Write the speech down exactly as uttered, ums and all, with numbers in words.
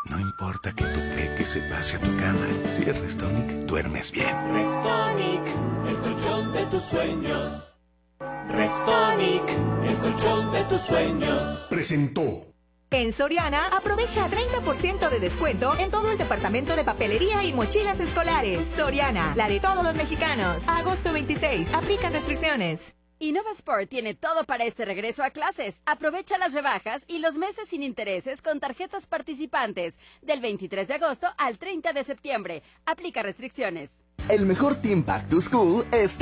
No importa que tu peque se pase a tu cama. Si es Restonic, duermes bien. Restonic, el colchón de tus sueños. Restonic, el colchón de tus sueños. Presentó. En Soriana, aprovecha treinta por ciento de descuento en todo el departamento de papelería y mochilas escolares. Soriana, la de todos los mexicanos. A agosto veintiséis, aplican restricciones. InnovaSport tiene todo para este regreso a clases. Aprovecha las rebajas y los meses sin intereses con tarjetas participantes del veintitrés de agosto al treinta de septiembre. Aplica restricciones. El mejor Team Back to School está